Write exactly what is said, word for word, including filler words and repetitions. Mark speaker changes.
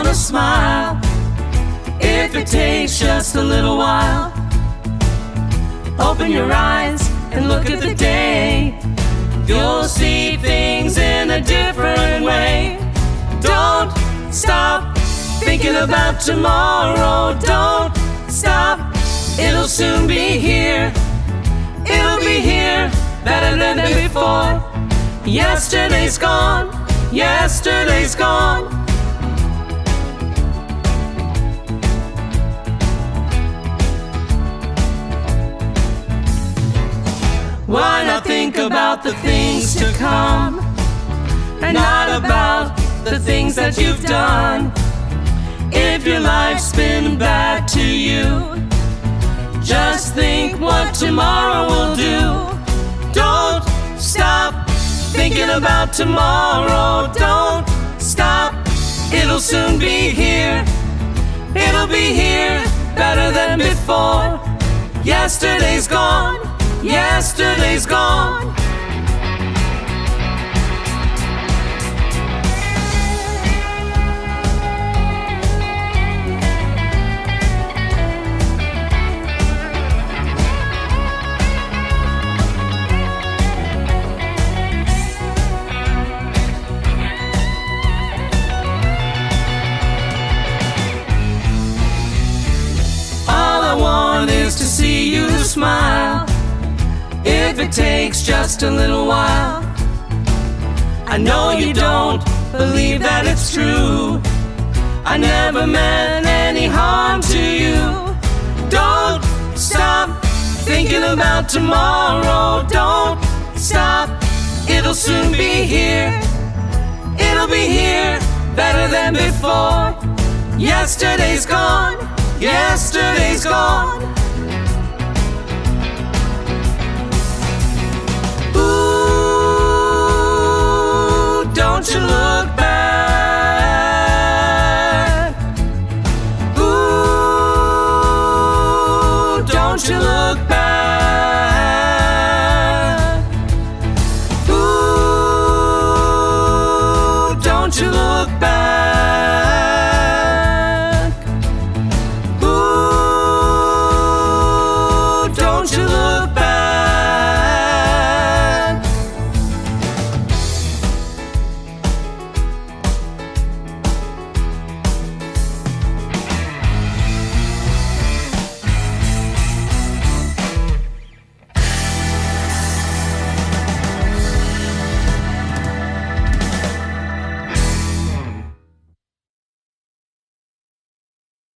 Speaker 1: wanna smile. If it takes just a little while, open your eyes and look at the day. You'll see things in a different way. Don't stop thinking about tomorrow. Don't stop, it'll soon be here. It'll be here, better than before. Yesterday's gone, yesterday's gone. Why not think about the things to come, and not about the things that you've done? If your life's been bad to you, just think what tomorrow will do. Don't stop thinking about tomorrow. Don't stop, it'll soon be here. It'll be here, better than before. Yesterday's gone, yesterday's gone. All I want is to see you smile. If it takes just a little while, I know you don't believe that it's true. I never meant any harm to you. Don't stop thinking about tomorrow. Don't stop, it'll soon be here. It'll be here, better than before. Yesterday's gone, yesterday's gone. Don't you look back. Ooh, don't you look back. Ooh, don't you look back.